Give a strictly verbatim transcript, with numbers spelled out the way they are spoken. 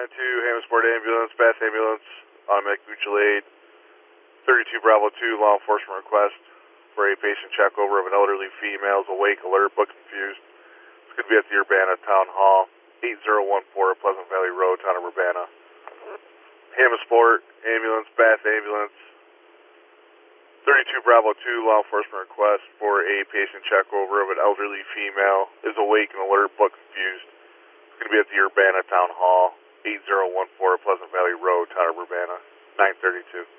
nine two, Hammondsport Ambulance, Bath Ambulance, automatic mutual aid, thirty-two Bravo two, law enforcement request for a patient check over of an elderly female, is awake, alert, but confused. It's going to be at the Urbana Town Hall, eight zero one four Pleasant Valley Road, Town of Urbana. Hammondsport Ambulance, Bath Ambulance, thirty-two Bravo two, law enforcement request for a patient check over of an elderly female, is awake and alert, but confused. It's going to be at the Urbana Town Hall, eight zero one four Pleasant Valley Road, Town of Urbana, nine thirty-two.